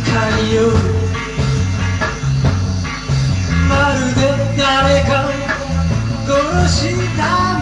かによまるで誰か殺した